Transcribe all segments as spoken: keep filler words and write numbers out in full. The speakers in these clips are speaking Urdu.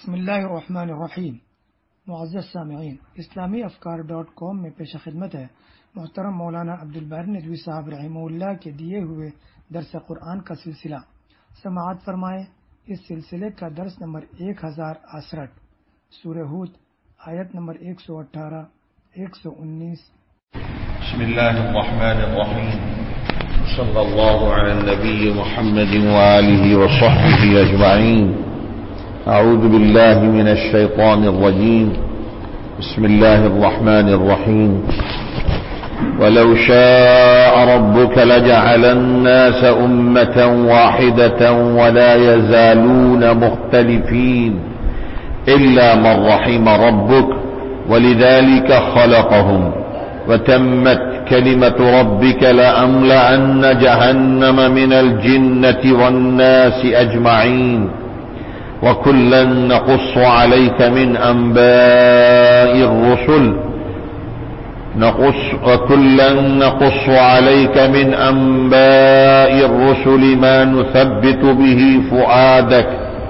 بسم اللہ الرحمن الرحیم۔ معزز سامعین، اسلامی افکار ڈاٹ کام میں پیش خدمت ہے محترم مولانا عبدالباری ندوی صاحب رحمہ اللہ کے دیے ہوئے درس قرآن کا سلسلہ۔ سماعت فرمائیں۔ اس سلسلے کا درس نمبر ایک ہزار اسٹھ، سورہ ہود، آیت نمبر ایک سو اٹھارہ ایک سو انیس۔ بسم اللہ الرحمن الرحیم، صلی اللہ علی النبی محمد وآلہ وصحبہ اجمعین۔ اعوذ باللہ من الشیطان الرجیم، بسم اللہ الرحمن الرحیم۔ ولو شاء ربك لجعل الناس أمة واحدة ولا يزالون مختلفين إلا من رحم ربك ولذلك خلقهم وتمت كلمة ربك لأملأن جهنم من الجنة والناس أجمعين وكلا نقص عليك من أنباء الرسل نقص وكلا نقص عليك من أنباء الرسل ما نثبت به فؤادك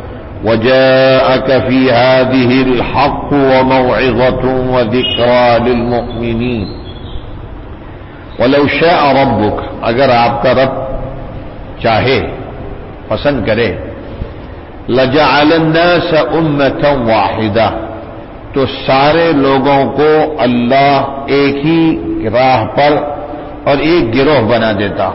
وجاءك في هذه الحق وموعظة وذكرى للمؤمنين۔ ولو شاء ربك، اگر آپ کا رب چاہے، پسند کرے، لجعل الناس أمة واحدة، تو سارے لوگوں کو اللہ ایک ہی راہ پر اور ایک گروہ بنا دیتا،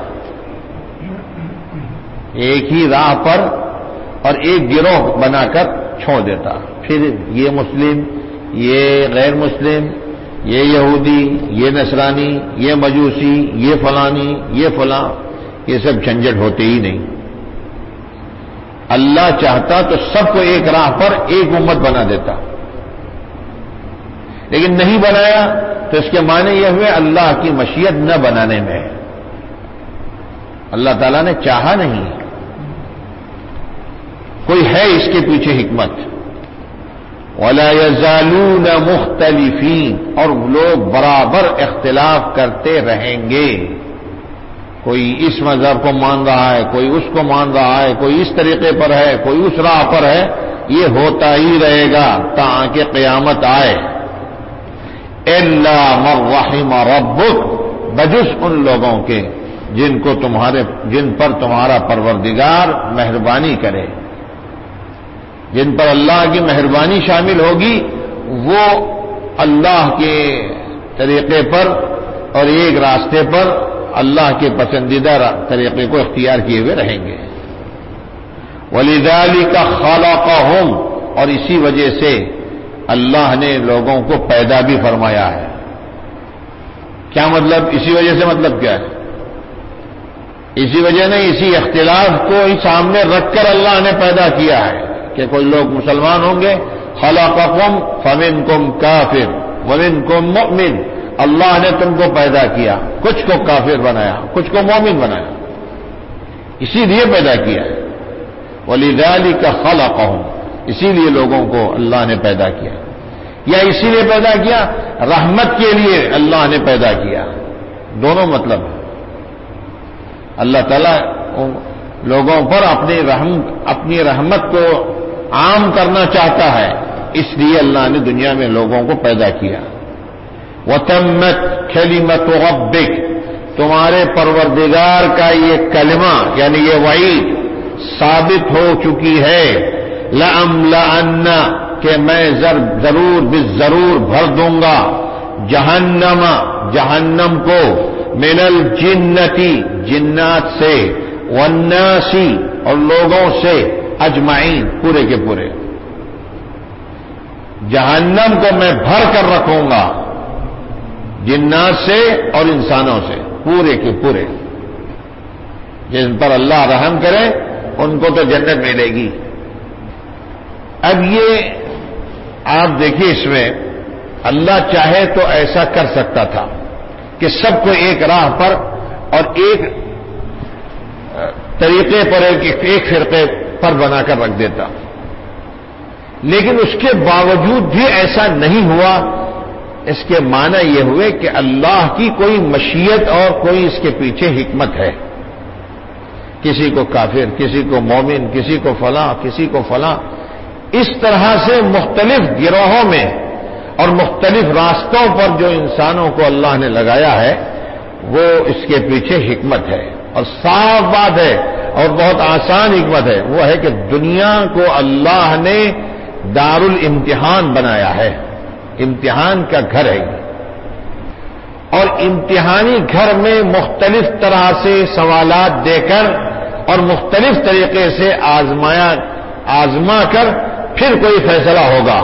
ایک ہی راہ پر اور ایک گروہ بنا کر چھوڑ دیتا۔ پھر یہ مسلم، یہ غیر مسلم، یہ یہودی، یہ نصرانی، یہ مجوسی، یہ فلانی، یہ فلاں، یہ سب جھنجٹ ہوتے ہی نہیں۔ اللہ چاہتا تو سب کو ایک راہ پر ایک امت بنا دیتا، لیکن نہیں بنایا تو اس کے معنی یہ ہوئے اللہ کی مشیت نہ بنانے میں، اللہ تعالیٰ نے چاہا نہیں، کوئی ہے اس کے پیچھے حکمت۔ وَلَا يَزَالُونَ مُخْتَلِفِينَ، اور لوگ برابر اختلاف کرتے رہیں گے، کوئی اس مذہب کو مان رہا ہے، کوئی اس کو مان رہا ہے، کوئی اس طریقے پر ہے، کوئی اس راہ پر ہے، یہ ہوتا ہی رہے گا تاکہ قیامت آئے۔ إِلَّا مَن رَّحِمَ رَبُّكَ، بجز ان لوگوں کے جن کو تمہارے جن پر تمہارا پروردگار مہربانی کرے، جن پر اللہ کی مہربانی شامل ہوگی، وہ اللہ کے طریقے پر اور ایک راستے پر اللہ کے پسندیدہ طریقے کو اختیار کیے ہوئے رہیں گے۔ وَلِذَلِكَ خَلَقَهُمْ، اور اسی وجہ سے اللہ نے لوگوں کو پیدا بھی فرمایا ہے۔ کیا مطلب؟ اسی وجہ سے مطلب کیا ہے؟ اسی وجہ نے اسی اختلاف کو ہی سامنے رکھ کر اللہ نے پیدا کیا ہے کہ کوئی لوگ مسلمان ہوں گے، خلقکم فمنکم کافر ومنکم مؤمن، اللہ نے تم کو پیدا کیا، کچھ کو کافر بنایا، کچھ کو مومن بنایا، اسی لیے پیدا کیا ہے۔ وَلِذَلِكَ خَلَقَهُمْ، اسی لیے لوگوں کو اللہ نے پیدا کیا، یا اسی لیے پیدا کیا رحمت کے لیے اللہ نے پیدا کیا، دونوں مطلب ہے۔ اللہ تعالیٰ لوگوں پر اپنی رحم اپنی رحمت کو عام کرنا چاہتا ہے، اس لیے اللہ نے دنیا میں لوگوں کو پیدا کیا۔ وَتَمَّتْ كَلِمَةُ رَبِّكَ، تمہارے پروردگار کا یہ کلمہ یعنی یہ وعید ثابت ہو چکی ہے، لَأَمْلَأَنَّ، کہ میں ضرور بالضرور بھر دوں گا، جہنم، جہنم کو، من الجنتی، جنات سے، والناس، اور لوگوں سے، اجمعین، پورے کے پورے، جہنم کو میں بھر کر رکھوں گا جنات سے اور انسانوں سے، پورے کے پورے، جن پر اللہ رحم کرے ان کو تو جنت ملے گی۔ اب یہ آپ دیکھیے، اس میں اللہ چاہے تو ایسا کر سکتا تھا کہ سب کو ایک راہ پر اور ایک طریقے پر ایک فرقے پر بنا کر رکھ دیتا، لیکن اس کے باوجود بھی ایسا نہیں ہوا۔ اس کے معنی یہ ہوئے کہ اللہ کی کوئی مشیت اور کوئی اس کے پیچھے حکمت ہے، کسی کو کافر، کسی کو مومن، کسی کو فلاں، کسی کو فلاں، اس طرح سے مختلف گروہوں میں اور مختلف راستوں پر جو انسانوں کو اللہ نے لگایا ہے وہ اس کے پیچھے حکمت ہے، اور صاف بات ہے اور بہت آسان حکمت ہے، وہ ہے کہ دنیا کو اللہ نے دار الامتحان بنایا ہے، امتحان کا گھر ہے، اور امتحانی گھر میں مختلف طرح سے سوالات دے کر اور مختلف طریقے سے آزمایا آزما کر پھر کوئی فیصلہ ہوگا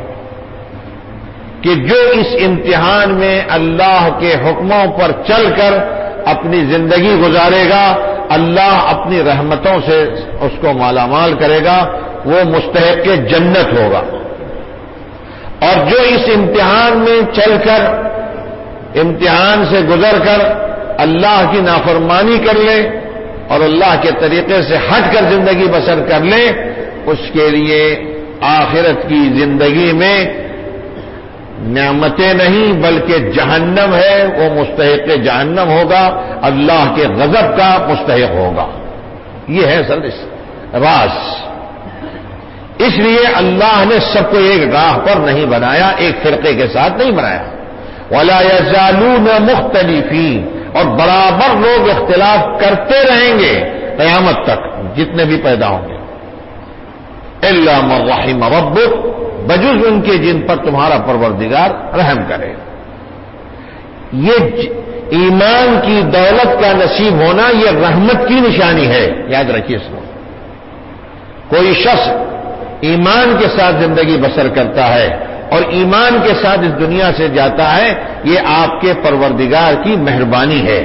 کہ جو اس امتحان میں اللہ کے حکموں پر چل کر اپنی زندگی گزارے گا، اللہ اپنی رحمتوں سے اس کو مالا مال کرے گا، وہ مستحق جنت ہوگا، اور جو اس امتحان میں چل کر امتحان سے گزر کر اللہ کی نافرمانی کر لے اور اللہ کے طریقے سے ہٹ کر زندگی بسر کر لے، اس کے لیے آخرت کی زندگی میں نعمتیں نہیں بلکہ جہنم ہے، وہ مستحق جہنم ہوگا، اللہ کے غضب کا مستحق ہوگا۔ یہ ہے اصل راز۔ اس لیے اللہ نے سب کو ایک راہ پر نہیں بنایا، ایک فرقے کے ساتھ نہیں بنایا۔ وَلَا يَزَالُونَ مُخْتَلِفِينَ، اور برابر لوگ اختلاف کرتے رہیں گے قیامت تک، جتنے بھی پیدا ہوں گے۔ إِلَّا مَن رَحِمَ رَبُّكَ، بجز ان کے جن پر تمہارا پروردگار رحم کرے۔ یہ ایمان کی دولت کا نصیب ہونا یہ رحمت کی نشانی ہے، یاد رکھیے اس کو۔ کوئی شخص ایمان کے ساتھ زندگی بسر کرتا ہے اور ایمان کے ساتھ اس دنیا سے جاتا ہے، یہ آپ کے پروردگار کی مہربانی ہے،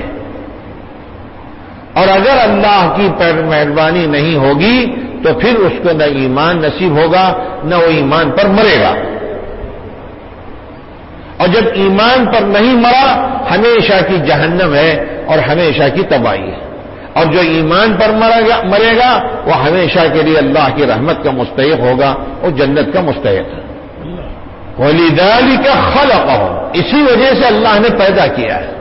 اور اگر اللہ کی مہربانی نہیں ہوگی تو پھر اس کو نہ ایمان نصیب ہوگا نہ وہ ایمان پر مرے گا، اور جب ایمان پر نہیں مرا ہمیشہ کی جہنم ہے اور ہمیشہ کی تباہی ہے، اور جو ایمان پر مرے گا وہ ہمیشہ کے لیے اللہ کی رحمت کا مستحق ہوگا، وہ جنت کا مستحق ہے۔ وَلِذَلِكَ خَلَقَهُمْ، اسی وجہ سے اللہ نے پیدا کیا ہے۔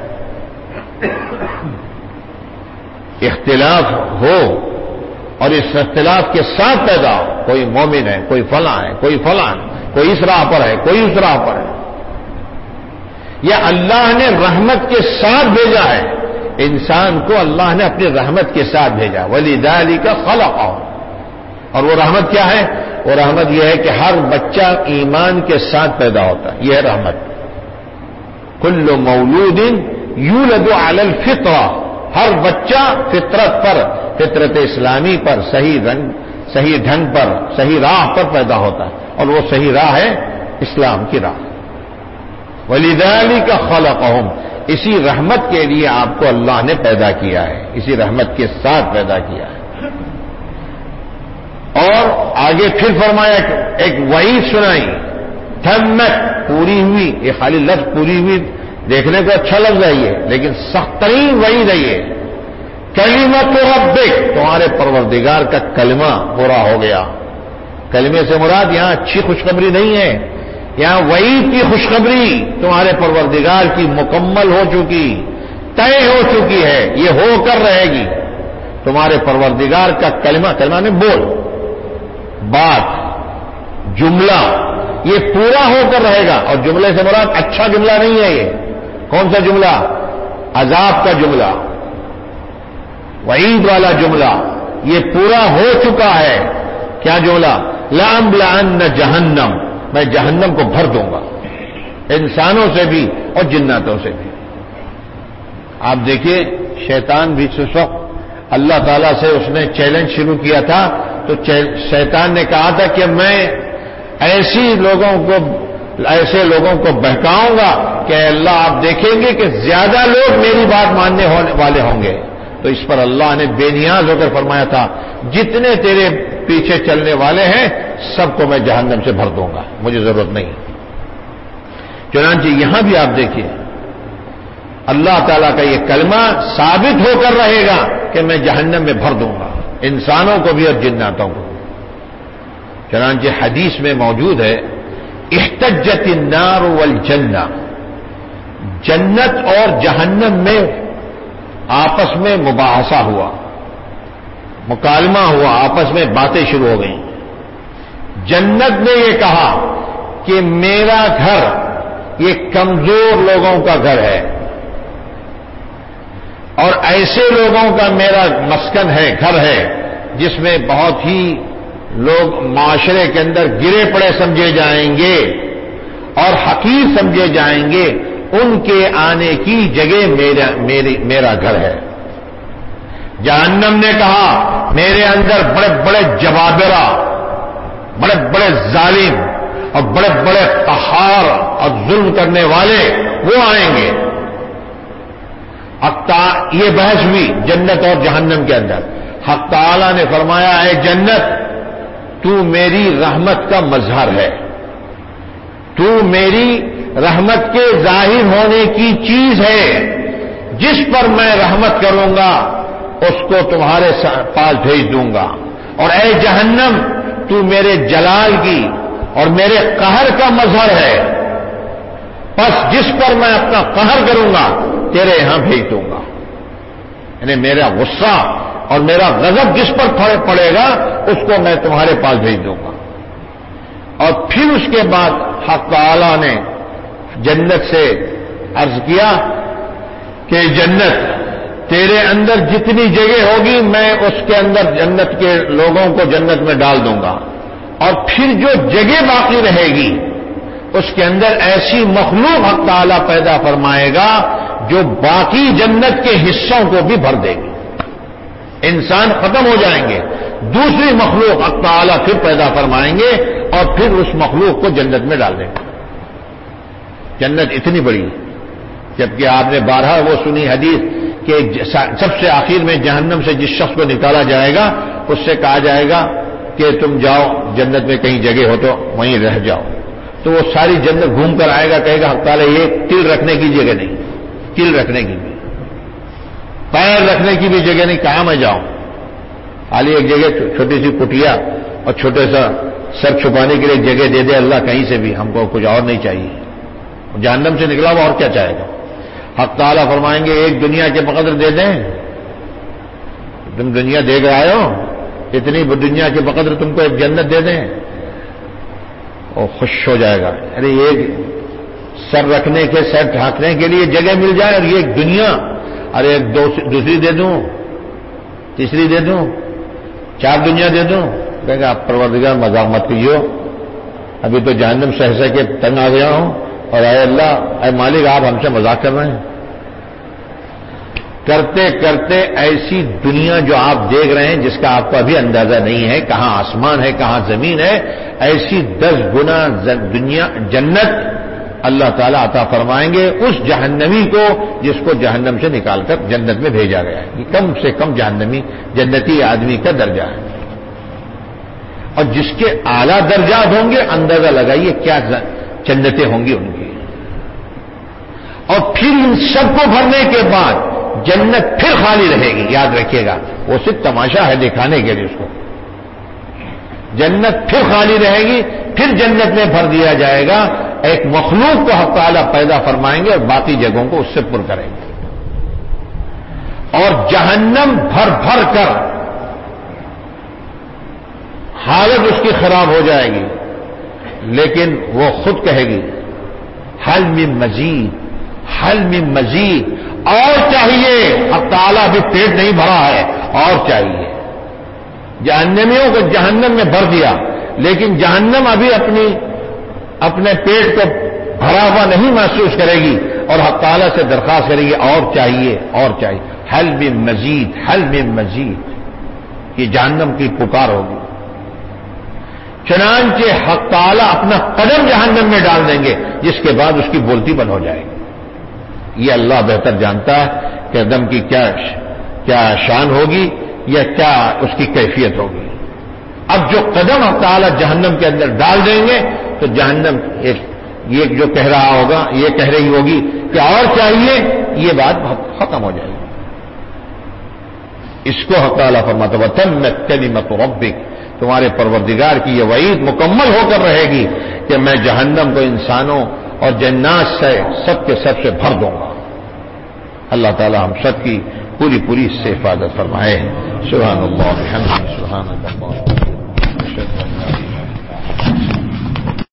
اختلاف ہو اور اس اختلاف کے ساتھ پیدا ہو، کوئی مومن ہے، کوئی فلاں ہے، کوئی فلاں، کوئی اس راہ پر ہے، کوئی اس راہ پر ہے، یا اللہ نے رحمت کے ساتھ بھیجا ہے، انسان کو اللہ نے اپنی رحمت کے ساتھ بھیجا۔ وَلِذَلِكَ خَلَقَهُمْ، اور وہ رحمت کیا ہے؟ وہ رحمت یہ ہے کہ ہر بچہ ایمان کے ساتھ پیدا ہوتا ہے، یہ ہے رحمت۔ كُلُّ مَوْلُودٍ يُولَدُ عَلَى الْفِطْرَةِ، ہر بچہ فطرت پر، فطرت اسلامی پر، صحیح رنگ صحیح ڈھنگ پر، صحیح راہ پر پیدا ہوتا ہے، اور وہ صحیح راہ ہے اسلام کی راہ۔ وَلِذَلِكَ خَلَقَهُمْ، اسی رحمت کے لیے آپ کو اللہ نے پیدا کیا ہے، اسی رحمت کے ساتھ پیدا کیا ہے۔ اور آگے پھر فرمایا کہ ایک وعید سنائی، تمت، پوری ہوئی، یہ خالی لفظ پوری ہوئی دیکھنے کو اچھا لگ رہا ہے لیکن سخت ترین وعید ہے یہ، کلمۃ ربک، تمہارے پروردگار کا کلمہ پورا ہو گیا۔ کلمے سے مراد یہاں اچھی خوشخبری نہیں ہے، یہاں وعید کی خوشخبری تمہارے پروردگار کی مکمل ہو چکی، طے ہو چکی ہے، یہ ہو کر رہے گی۔ تمہارے پروردگار کا کلمہ، کلمہ نے بول، بات، جملہ، یہ پورا ہو کر رہے گا، اور جملے سے مراد اچھا جملہ نہیں ہے، یہ کون سا جملہ؟ عذاب کا جملہ، وعید والا جملہ، یہ پورا ہو چکا ہے۔ کیا جملہ؟ لَأَمْلَأَنَّ جَهَنَّمَ، میں جہنم کو بھر دوں گا، انسانوں سے بھی اور جناتوں سے بھی۔ آپ دیکھیے شیطان بھی اس وقت اللہ تعالیٰ سے اس نے چیلنج شروع کیا تھا، تو شیطان نے کہا تھا کہ میں ایسی لوگوں کو ایسے لوگوں کو بہکاؤں گا کہ اللہ آپ دیکھیں گے کہ زیادہ لوگ میری بات ماننے والے ہوں گے۔ تو اس پر اللہ نے بے نیاز ہو کر فرمایا تھا، جتنے تیرے پیچھے چلنے والے ہیں سب کو میں جہنم سے بھر دوں گا، مجھے ضرورت نہیں۔ چنانچہ یہاں بھی آپ دیکھیے اللہ تعالیٰ کا یہ کلمہ ثابت ہو کر رہے گا کہ میں جہنم میں بھر دوں گا انسانوں کو بھی اور جناتوں کو۔ چنانچہ حدیث میں موجود ہے، احتجت النار والجنہ، جنت اور جہنم میں آپس میں مباحثہ ہوا، مکالمہ ہوا، آپس میں باتیں شروع ہو گئیں۔ جنت نے یہ کہا کہ میرا گھر یہ کمزور لوگوں کا گھر ہے اور ایسے لوگوں کا میرا مسکن ہے، گھر ہے، جس میں بہت ہی لوگ معاشرے کے اندر گرے پڑے سمجھے جائیں گے اور حقیر سمجھے جائیں گے، ان کے آنے کی جگہ میرا میری میرا گھر ہے۔ جہنم نے کہا میرے اندر بڑے بڑے جبابرہ، بڑے بڑے ظالم اور بڑے بڑے قہار اور ظلم کرنے والے وہ آئیں گے۔ یہ بحث ہوئی جنت اور جہنم کے اندر۔ حق تعالی نے فرمایا اے جنت تو میری رحمت کا مظہر ہے، تو میری رحمت کے ظاہر ہونے کی چیز ہے، جس پر میں رحمت کروں گا اس کو تمہارے پاس بھیج دوں گا، اور اے جہنم تو میرے جلال کی اور میرے قہر کا مظہر ہے، بس جس پر میں اپنا قہر کروں گا تیرے یہاں بھیج دوں گا، یعنی میرا غصہ اور میرا غضب جس پر پڑے گا اس کو میں تمہارے پاس بھیج دوں گا۔ اور پھر اس کے بعد حق تعالی نے جنت سے عرض کیا کہ جنت تیرے اندر جتنی جگہ ہوگی میں اس کے اندر جنت کے لوگوں کو جنت میں ڈال دوں گا، اور پھر جو جگہ باقی رہے گی اس کے اندر ایسی مخلوق حق تعالی پیدا فرمائے گا جو باقی جنت کے حصوں کو بھی بھر دے گی۔ انسان ختم ہو جائیں گے، دوسری مخلوق حق تعالی پھر پیدا فرمائیں گے اور پھر اس مخلوق کو جنت میں ڈال دیں گے۔ جنت اتنی بڑی، جبکہ آپ نے بارہا وہ سنی حدیث کہ سب سے آخر میں جہنم سے جس شخص کو نکالا جائے گا اس سے کہا جائے گا کہ تم جاؤ جنت میں کہیں جگہ ہو تو وہیں رہ جاؤ، تو وہ ساری جنت گھوم کر آئے گا، کہے گا حق تعالی یہ تل رکھنے کی جگہ نہیں، تل رکھنے کی بھی، پیر رکھنے کی بھی جگہ نہیں، کہاں میں جاؤں؟ خالی ایک جگہ چھوٹی سی کٹیا اور چھوٹے سا سر چھپانے کے لیے ایک جگہ دے دے اللہ کہیں سے بھی، ہم کو کچھ اور نہیں چاہیے۔ جہنم سے نکلا ہوا اور کیا چاہے گا؟ حق تعالیٰ فرمائیں گے ایک دنیا کے بقدر دے دیں، تم دنیا دے کر آئے ہو، اتنی دنیا کے بقدر تم کو ایک جنت دے دیں، اور خوش ہو جائے گا۔ ارے ایک سر رکھنے کے سر ڈھانکنے کے لیے جگہ مل جائے اور یہ ایک دنیا، ارے ایک دوسری دے دوں، تیسری دے دوں، چار دنیا دے دوں، کہے گا آپ پروردگار مذاق مت کیجیے، ابھی تو جہنم سہ سہ کے تنگ آ گیا ہوں، اور اے اللہ اے مالک آپ ہم سے مذاق کر رہے ہیں۔ کرتے کرتے ایسی دنیا جو آپ دیکھ رہے ہیں جس کا آپ کو ابھی اندازہ نہیں ہے، کہاں آسمان ہے کہاں زمین ہے، ایسی دس گنا دنیا جنت اللہ تعالیٰ عطا فرمائیں گے اس جہنمی کو جس کو جہنم سے نکال کر جنت میں بھیجا گیا ہے۔ یہ کم سے کم جہنمی جنتی آدمی کا درجہ ہے، اور جس کے اعلیٰ درجات ہوں گے اندازہ لگائیے کیا جنتیں ہوں گی ان کی۔ اور پھر ان سب کو بھرنے کے بعد جنت پھر خالی رہے گی، یاد رکھیے گا، وہ صرف تماشا ہے دکھانے کے لیے، اس کو جنت پھر خالی رہے گی، پھر جنت میں بھر دیا جائے گا، ایک مخلوق کو حق تعالیٰ پیدا فرمائیں گے اور باقی جگہوں کو اس سے پر کریں گے، اور جہنم بھر بھر کر حالت اس کی خراب ہو جائے گی، لیکن وہ خود کہے گی حل من مزید، حل من مزید، اور چاہیے، حق تعالیٰ بھی پیٹ نہیں بھرا ہے اور چاہیے۔ جہنمیوں کو جہنم میں بھر دیا، لیکن جہنم ابھی اپنی اپنے پیٹ کو بھرا ہوا نہیں محسوس کرے گی اور حق تعالیٰ سے درخواست کرے گی اور چاہیے اور چاہیے، حل من مزید، حل من مزید، یہ جہنم کی پکار ہوگی۔ چنانچہ حق تعالیٰ اپنا قدم جہنم میں ڈال دیں گے، جس کے بعد اس کی بولتی بند ہو جائے گی۔ یہ اللہ بہتر جانتا ہے کہ قدم کی کیا کیا شان ہوگی یا کیا اس کی کیفیت ہوگی۔ اب جو قدم حق تعالیٰ جہنم کے اندر ڈال دیں گے تو جہنم ایک یہ جو کہہ رہا ہوگا، یہ کہہ رہی ہوگی کہ اور چاہیے، یہ بات ختم ہو جائے گی۔ اس کو حق تعالیٰ فرماتا ہے وَتَمَّتْ كَلِمَةُ رَبِّكَ، تمہارے پروردگار کی یہ وعید مکمل ہو کر رہے گی کہ میں جہنم کو انسانوں اور جنات سے سب کے سب سے بھر دوں گا۔ اللہ تعالی ہم سب کی پوری پوری اس سے حفاظت فرمائے۔ سبحان اللہ، الحمد للہ، سبحان اللہ۔